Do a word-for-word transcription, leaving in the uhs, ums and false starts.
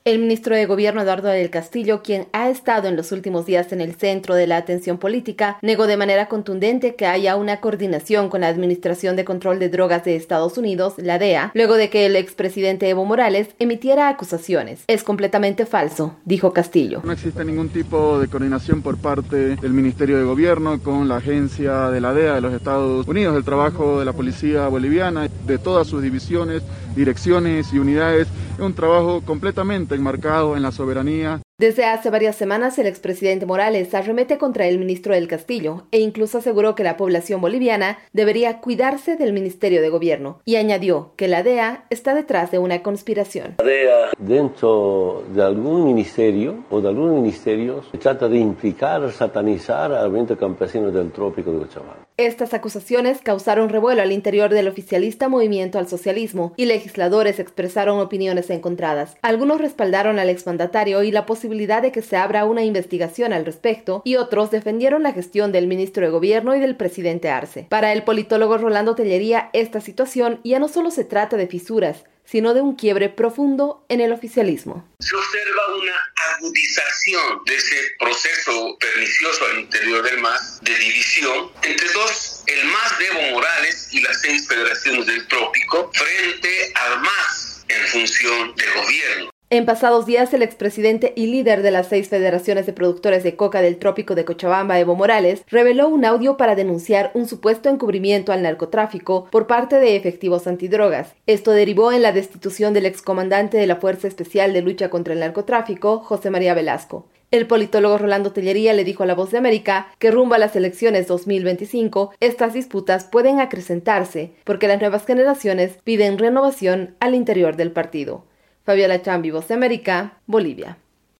El ministro de Gobierno Eduardo del Castillo, quien ha estado en los últimos días en el centro de la atención política, negó de manera contundente que haya una coordinación con la Administración de Control de Drogas de Estados Unidos, la D E A, luego de que el expresidente Evo Morales emitiera acusaciones. Es completamente falso, dijo Castillo. No existe ningún tipo de coordinación por parte del Ministerio de Gobierno con la agencia de la D E A de los Estados Unidos. El trabajo de la policía boliviana, de todas sus divisiones, direcciones y unidades, es un trabajo completamente enmarcado en la soberanía. Desde hace varias semanas, el expresidente Morales arremete contra el ministro del Castillo e incluso aseguró que la población boliviana debería cuidarse del Ministerio de Gobierno y añadió que la D E A está detrás de una conspiración. La D E A dentro de algún ministerio o de algunos ministerios trata de implicar, satanizar al movimiento campesino del trópico de Cochabamba. Estas acusaciones causaron revuelo al interior del oficialista Movimiento al Socialismo y legisladores expresaron opiniones encontradas. Algunos respaldaron al exmandatario y la posibilidad de que se abra una investigación al respecto y otros defendieron la gestión del ministro de Gobierno y del presidente Arce. Para el politólogo Rolando Tellería, esta situación ya no solo se trata de fisuras, sino de un quiebre profundo en el oficialismo. Se observa una agudización de ese proceso pernicioso al interior del M A S de división entre dos, el M A S de Evo Morales y las seis federaciones del trópico, frente al M A S en función de gobierno. En pasados días, el expresidente y líder de las seis federaciones de productores de coca del trópico de Cochabamba, Evo Morales, reveló un audio para denunciar un supuesto encubrimiento al narcotráfico por parte de efectivos antidrogas. Esto derivó en la destitución del excomandante de la Fuerza Especial de Lucha contra el Narcotráfico, José María Velasco. El politólogo Rolando Tellería le dijo a La Voz de América que rumbo a las elecciones dos mil veinticinco, estas disputas pueden acrecentarse porque las nuevas generaciones piden renovación al interior del partido. Fabiola Chambi, Voz de América, Bolivia.